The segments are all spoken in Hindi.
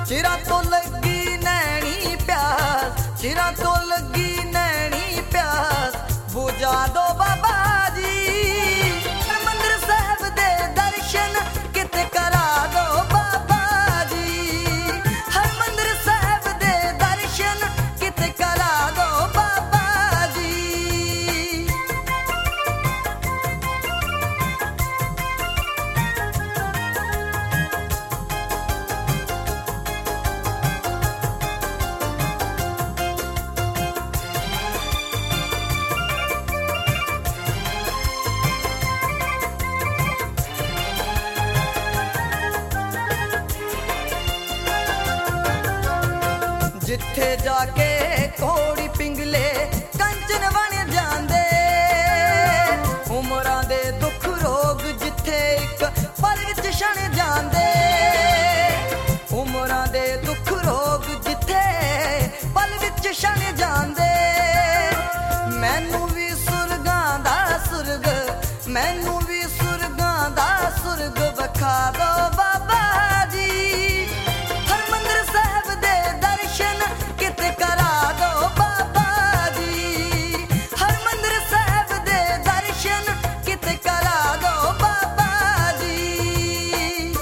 चिरां तो लगी नैनी प्यास, चिरां तो लगी नैनी प्यास, बुझा दो बाबा जी। हरमंदिर साहब दे दर्शन किते करा दो बाबा जी। हरमंदिर साहब दे दर्शन किते करा दो बाबा जी। जिथे जाके घोड़ी पिंगले कंचन बन जांदे, उमरां दे दुख रोग जिथे एक पल विच छण जांदे। उमरां दे दुख रोग जिथे पल विच छण जांदे। मैनू भी सुरगां दा सुरग, मैनू भी सुरगां दा सुरग विखा दो बाबा जी। हरमंदिर साहब दे दर्शन किते करा दो बाबा जी। हरमंदिर साहब दे दर्शन किते करा दो बाबा जी।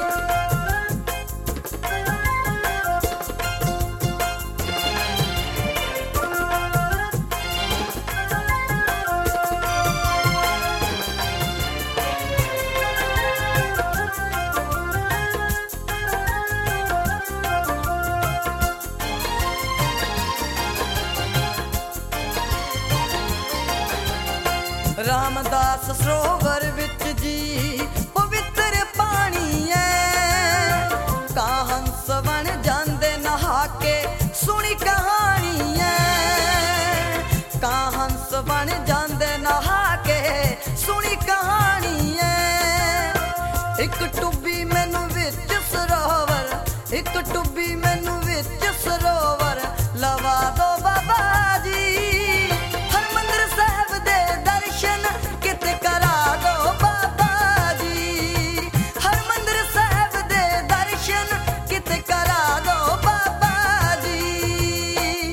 रामदास सरोवर विच जी पवित्र पानी है। कां हंस बन जांदे नहा के सुनी कहानी है। कां हंस बन जांदे नहा के सुनी कहानी है। एक टुब्बी मैनू विच सरोवर, एक टुब्बी मैनू विच सरोवर लवा दो बाबा जी। हरमंदिर साहब दे दर्शन किते करा दो बाबा जी। हरमंदिर साहब दे दर्शन किते करा दो बाबा जी।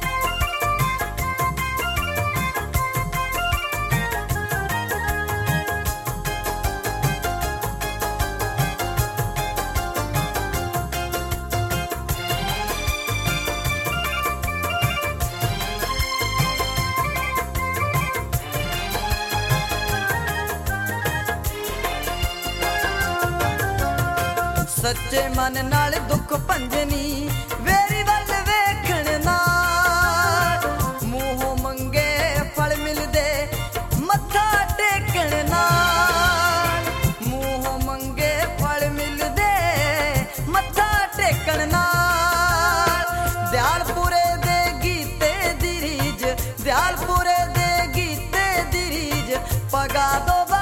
सच्चे मन नाल दुख भंजनी वेरी वल वेखण नाल। मूंहों मंगे फल मिलदे मत्था टेकण नाल। मूंहों मंगे फल मिलदे मत्था टेकण नाल। दयालपुरे दे गीते दी रीज, दयालपुरे दे गीते दी रीज पगा दो